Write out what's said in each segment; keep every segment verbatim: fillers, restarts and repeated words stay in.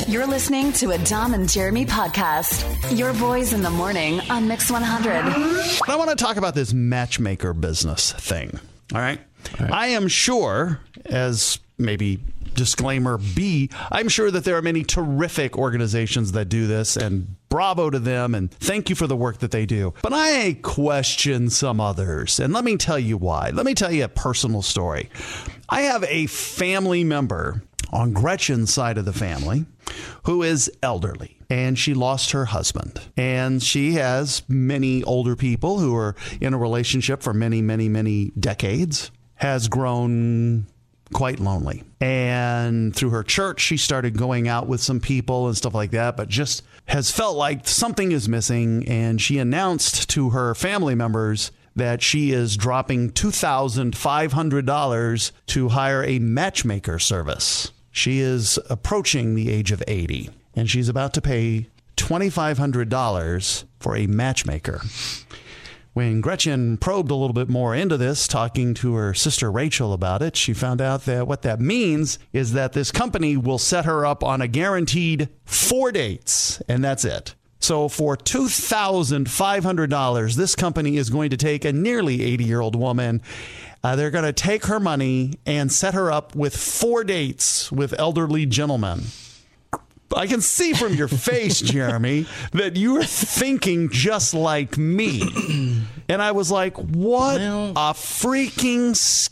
You're listening to a Dom and Jeremy podcast. Your boys in the morning on Mix one hundred. I want to talk about this matchmaker business thing. All right. All right. I am sure, as maybe disclaimer B, I'm sure that there are many terrific organizations that do this, and bravo to them, and thank you for the work that they do. But I question some others, and let me tell you why. Let me tell you a personal story. I have a family member on Gretchen's side of the family who is elderly, and she lost her husband. And she has many older people who are in a relationship for many, many, many decades, has grown quite lonely. And through her church, she started going out with some people and stuff like that, but just has felt like something is missing. And she announced to her family members that she is dropping two thousand five hundred dollars to hire a matchmaker service. She is approaching the age of eighty, and she's about to pay two thousand five hundred dollars for a matchmaker. When Gretchen probed a little bit more into this, talking to her sister Rachel about it, she found out that what that means is that this company will set her up on a guaranteed four dates, and that's it. So for two thousand five hundred dollars, this company is going to take a nearly eighty-year-old woman. Uh, they're going to take her money and set her up with four dates with elderly gentlemen. I can see from your face, Jeremy, that you are thinking just like me. And I was like, what well, a freaking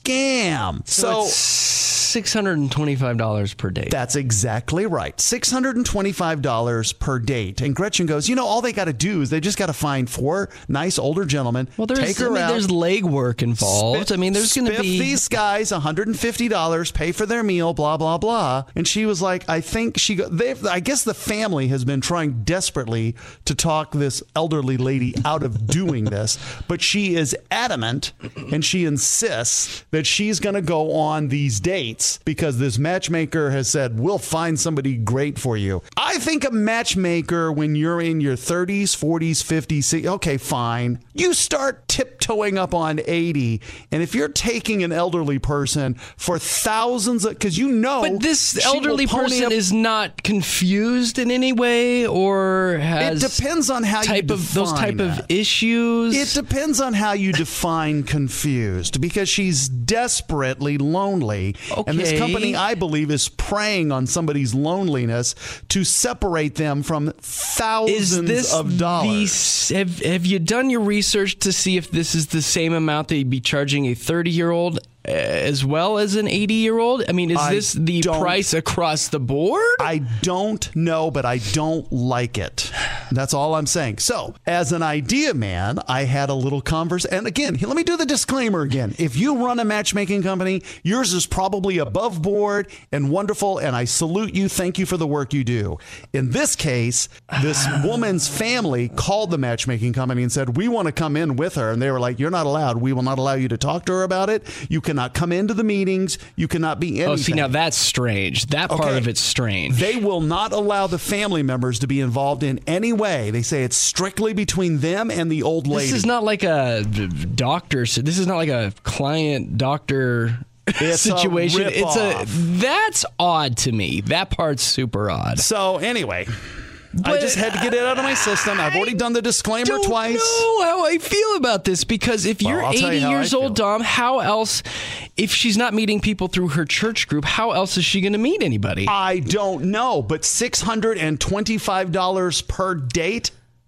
scam. So, so it's six hundred twenty-five dollars per date. That's exactly right. six hundred twenty-five dollars per date. And Gretchen goes, you know, all they got to do is they just got to find four nice older gentlemen. Well, there's, take her I mean, out, there's legwork involved. Spit, I mean, there's going to be these guys one hundred fifty dollars, pay for their meal, blah, blah, blah. And she was like, I think she go, they've, I guess the family has been trying desperately to talk this elderly lady out of doing this, but she is adamant and she insists that she's going to go on these dates because this matchmaker has said, we'll find somebody great for you. I think a matchmaker when you're in your thirties, forties, fifties, okay, fine. You start tiptoeing up on eighty. And if you're taking an elderly person for thousands of, because you know, but this elderly person up, is not confused in any way or has it depends on how type you of those type that. of issues. It depends on how you define confused, because she's desperately lonely. Okay. And this company, I believe, is preying on somebody's loneliness to separate them from thousands is this of dollars. The, have, have you done your research to see if this is the same amount that you'd be charging a thirty-year-old as well as an eighty-year-old? I mean, is I this the price across the board? I don't know, but I don't like it. That's all I'm saying. So, as an idea man, I had a little converse. And again, let me do the disclaimer again. If you run a matchmaking company, yours is probably above board and wonderful, and I salute you. Thank you for the work you do. In this case, this woman's family called the matchmaking company and said, we want to come in with her. And they were like, you're not allowed. We will not allow you to talk to her about it. You can cannot come into the meetings. You cannot be anything. Oh, see, now that's strange. That part okay. of it's strange. They will not allow the family members to be involved in any way. They say it's strictly between them and the old lady. This is not like a doctor. This is not like a client-doctor it's situation. A it's a that's odd to me. That part's super odd. So anyway, But I just had to get it out of my system. I've already done the disclaimer don't twice. know how I feel about this, because if you're well, eighty you years old, feel. Dom, how else, if she's not meeting people through her church group, how else is she going to meet anybody? I don't know, but six hundred twenty-five dollars per date?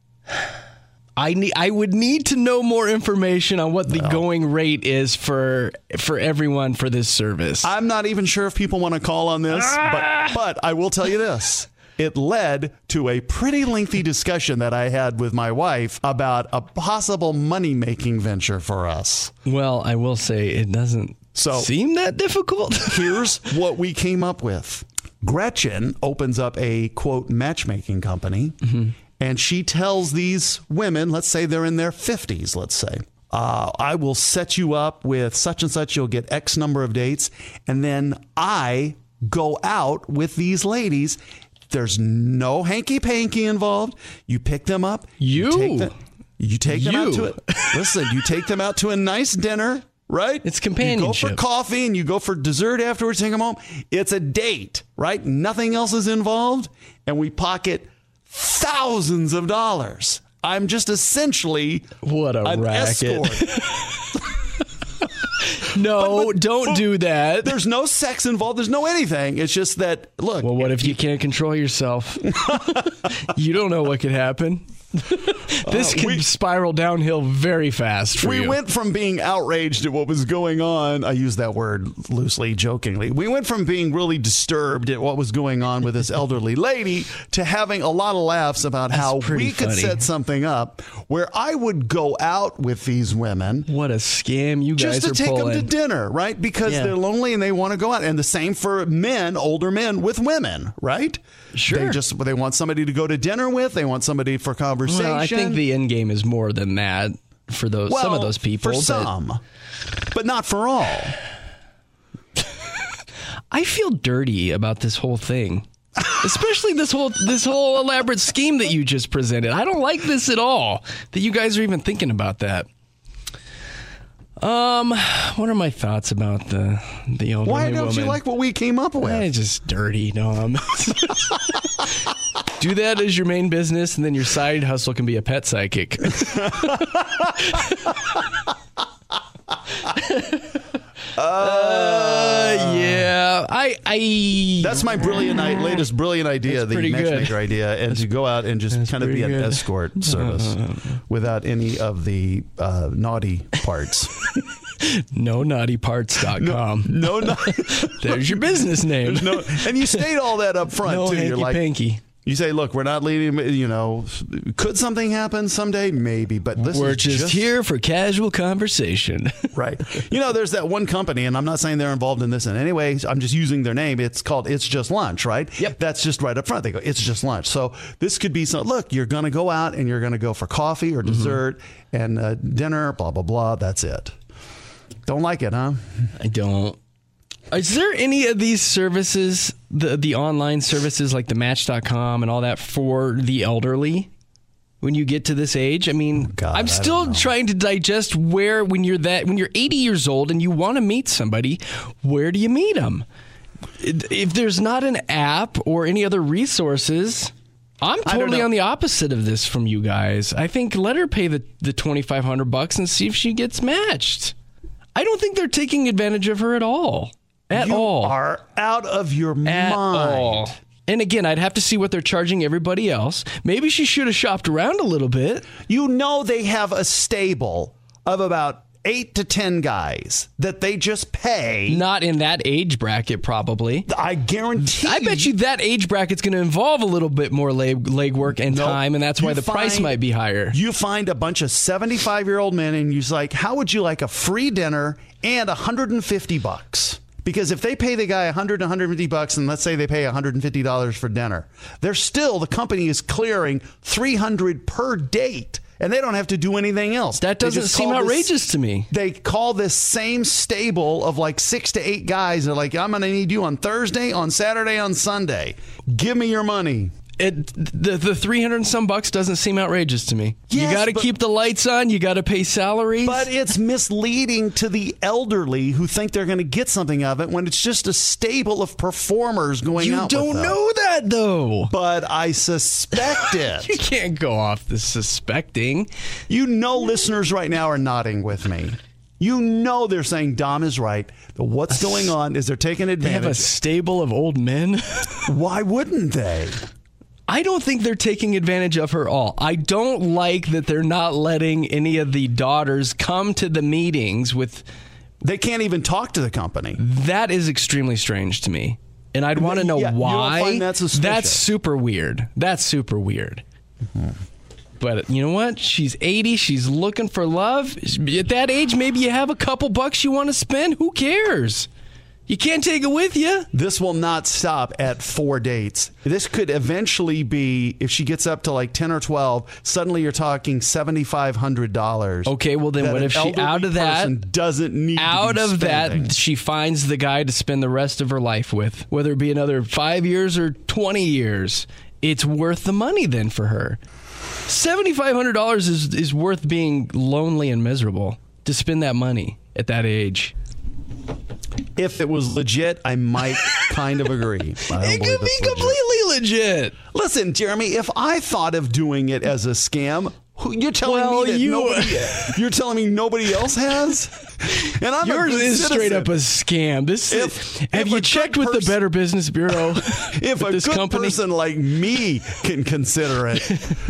I need. I would need to know more information on what the well, going rate is for for everyone for this service. I'm not even sure if people want to call on this, ah! but but I will tell you this. It led to a pretty lengthy discussion that I had with my wife about a possible money-making venture for us. Well, I will say it doesn't so, seem that difficult. Here's what we came up with. Gretchen opens up a, quote, matchmaking company, mm-hmm. and she tells these women, let's say they're in their fifties, let's say, uh, I will set you up with such and such. You'll get X number of dates. And then I go out with these ladies. There's no hanky-panky involved. You pick them up. You. You take them, you take them you. out to it. Listen, you take them out to a nice dinner. right? It's companionship. You go for coffee and you go for dessert afterwards, take them home. It's a date, right? Nothing else is involved. And we pocket thousands of dollars. I'm just essentially what a an racket. escort. No, But- but- don't but do that. There's no sex involved. There's no anything. It's just that, look. Well, what if you can't control yourself? You don't know what could happen. This Uh, can we- spiral downhill very fast for We you. went from being outraged at what was going on. I use that word loosely, jokingly. We went from being really disturbed at what was going on with this elderly lady to having a lot of laughs about That's how pretty we could funny. set something up where I would go out with these women What a scam you guys just to are take pulling. them to dinner, right? Because Yeah. they're lonely and they want to go out. And the same for men, older men with women, right? Sure. They just they want somebody to go to dinner with. They want somebody for conversation. Well, I think the end game is more than that for those some of those people. For but some, but not for all. I feel dirty about this whole thing. Especially this whole this whole elaborate scheme that you just presented. I don't like this at all. That you guys are even thinking about that. Um, what are my thoughts about the the elderly Why don't woman? you like what we came up with? Eh, just dirty, Dom. Do that as your main business, and then your side hustle can be a pet psychic. uh, yeah, I, I. That's my brilliant, i- latest brilliant idea, That's the pretty good. matchmaker idea, and to go out and just kind of be pretty an good. escort service without any of the uh, naughty parts. no naughty parts dot com. No, no, There's your business name. no. And you state all that up front No too. You're hanky like, panky. you say, look, we're not leading. You know, could something happen someday? Maybe, but this We're is just, just here for casual conversation. Right. You know, there's that one company, and I'm not saying they're involved in this in any way. I'm just using their name. It's called It's Just Lunch, right? Yep. That's just right up front. They go, It's Just Lunch. So this could be some, look, you're going to go out and you're going to go for coffee or dessert Mm-hmm. and uh, dinner, blah, blah, blah. That's it. Don't like it, huh? I don't. Is there any of these services, the the online services like the match dot com and all that for the elderly when you get to this age? I mean, God, I'm I still don't know. trying to digest where when you're that when you're eighty years old and you want to meet somebody, where do you meet them? If there's not an app or any other resources, I'm I don't totally know. on the opposite of this from you guys. I think let her pay the the twenty-five hundred bucks and see if she gets matched. I don't think they're taking advantage of her at all. At you all. are out of your At mind. all. And again, I'd have to see what they're charging everybody else. Maybe she should have shopped around a little bit. You know they have a stable of about eight to ten guys that they just pay. Not in that age bracket, probably. I guarantee. I bet you that age bracket's going to involve a little bit more leg legwork and Nope. time, and that's why You the price find- might be higher. You find a bunch of seventy-five-year-old men and you're like, how would you like a free dinner and one hundred fifty bucks? Because if they pay the guy one hundred, one hundred fifty bucks, and let's say they pay one hundred fifty dollars for dinner, they're still, the company is clearing three hundred per date, and they don't have to do anything else. That They doesn't just seem call this- outrageous to me. They call this same stable of like six to eight guys. They're like, I'm going to need you on Thursday, on Saturday, on Sunday. Give me your money. It the the three hundred and some bucks doesn't seem outrageous to me. Yes, you got to but- keep the lights on. You got to pay salaries. But it's misleading to the elderly who think they're going to get something of it when it's just a stable of performers going you out don't with them. know that though. But I suspect You it. can't go off the suspecting. You know listeners right now are nodding with me. You know they're saying Dom is right. But what's going on is they're taking They have a advantage. stable of old men. Why wouldn't they? I don't think they're taking advantage of her all. I don't like that they're not letting any of the daughters come to the meetings with. They can't even talk to the company. That is extremely strange to me. And I'd want to know Yeah, you don't why. find that suspicious? That's super weird. That's super weird. Mm-hmm. But you know what? She's eighty. She's looking for love. At that age, maybe you have a couple bucks you want to spend. Who cares? You can't take it with you. This will not stop at four dates. This could eventually be, if she gets up to like ten or twelve, suddenly you're talking seven thousand five hundred dollars. Okay, well then that what an if she, elderly out of that, person doesn't need out to be of spending. that, she finds the guy to spend the rest of her life with, whether it be another five years or twenty years. It's worth the money then for her. seven thousand five hundred dollars is, is worth being lonely and miserable to spend that money. at that age. If it was legit, I might kind of agree. I don't It believe could be it's legit. completely legit. Listen, Jeremy, if I thought of doing it as a scam, who, you're telling Well, me that you- nobody, you're telling me nobody else has? And I'm Yours a good is straight citizen. up a scam. This If- have if you a checked good with the person- Better Business Bureau? If with a this good company? person like me can consider it.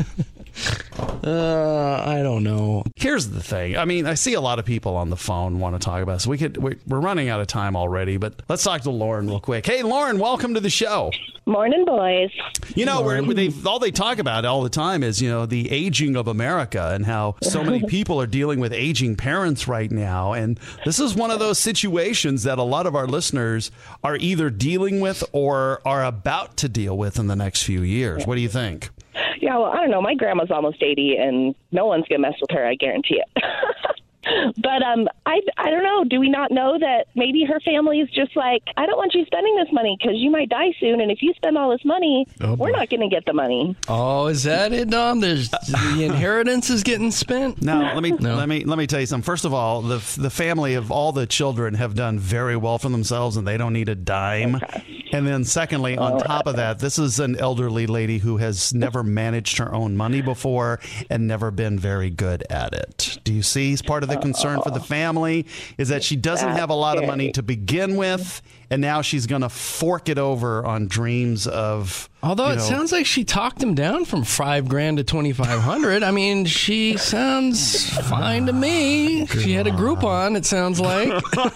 Uh, I don't know. Here's the thing. I mean, I see a lot of people on the phone want to talk about it. So we could, we, we're running out of time already, but let's talk to Lauren real quick. Hey, Lauren, welcome to the show. Morning, boys. You know, where they all they talk about all the time is, you know, the aging of America and how so many people are dealing with aging parents right now. And this is one of those situations that a lot of our listeners are either dealing with or are about to deal with in the next few years. What do you think? Yeah, well, I don't know. My grandma's almost eighty, and no one's going to mess with her, I guarantee it. But um, I, I don't know. Do we not know that maybe her family is just like, I don't want you spending this money because you might die soon, and if you spend all this money, Oh, we're boy. not going to get the money. Oh, is that it, Dom? There's the inheritance is getting spent. Now, let me No. let me let me tell you something. First of all, the the family of all the children have done very well for themselves, and they don't need a dime. And then, secondly, on top of that, this is an elderly lady who has never managed her own money before and never been very good at it. Do you see? Part of the concern for the family is that she doesn't have a lot of money to begin with, and now she's going to fork it over on dreams of. Although you it know, sounds like she talked him down from five grand to twenty five hundred. I mean, she sounds fine to me. She had a Groupon. It sounds like.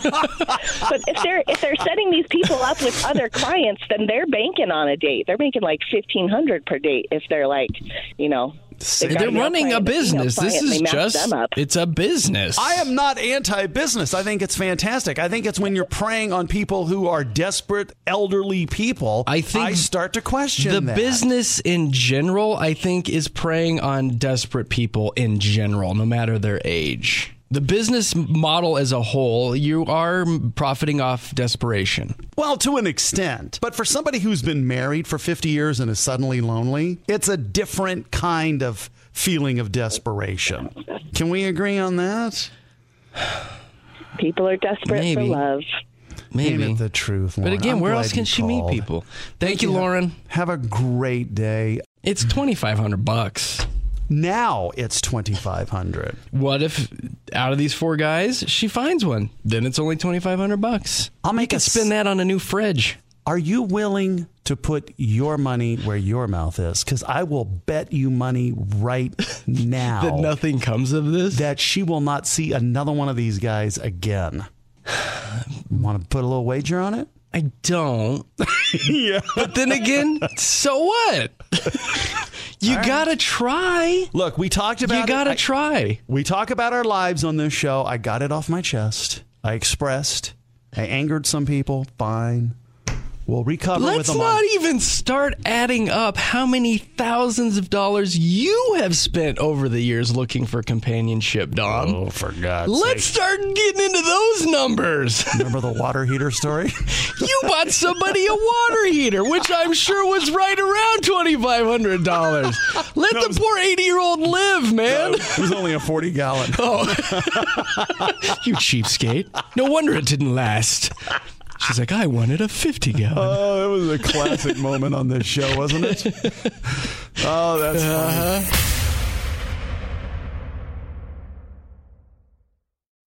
But if they're if they're setting these people up with other clients, then they're banking on a date. They're making like fifteen hundred per date if they're like, you know. they've got They're a male running a client and female business. This client, and is they match just, them up. it's a business. I am not anti-business. I think it's fantastic. I think it's when you're preying on people who are desperate elderly people. I think I start to question the that. business in general, I think, is preying on desperate people in general, no matter their age. The business model as a whole, you are profiting off desperation. Well, to an extent. But for somebody who's been married for fifty years and is suddenly lonely, it's a different kind of feeling of desperation. Can we agree on that? People are desperate Maybe. for love. Maybe. Ain't it the truth, But Lauren? again, I'm where glad else can you she called. meet people? Thank you, Lauren. Have a great day. It's twenty-five hundred bucks. Now it's twenty-five hundred. What if out of these four guys, she finds one? Then it's only twenty-five hundred bucks. I'll make you a can spend s- that on a new fridge. Are you willing to put your money where your mouth is? Because I will bet you money right now That nothing comes of this. that she will not see another one of these guys again. Want to put a little wager on it? I don't. Yeah. But then again, so what? You gotta try. Look, we talked about You gotta it. I- try. we talk about our lives on this show. I got it off my chest. I expressed. I angered some people. Fine. We'll recover with Let's them. not on- even start adding up how many thousands of dollars you have spent over the years looking for companionship, Dom. Oh, for God's Let's sake. start getting into those numbers. Remember the water heater story? You bought somebody a water heater, which I'm sure was right around twenty-five hundred dollars. Let No, it was- the poor eighty-year-old live, man. It was only a forty gallon. Oh, you cheapskate. No wonder it didn't last. She's like, I wanted a fifty gallon. Oh, it was a classic moment on this show, wasn't it? Oh, that's funny.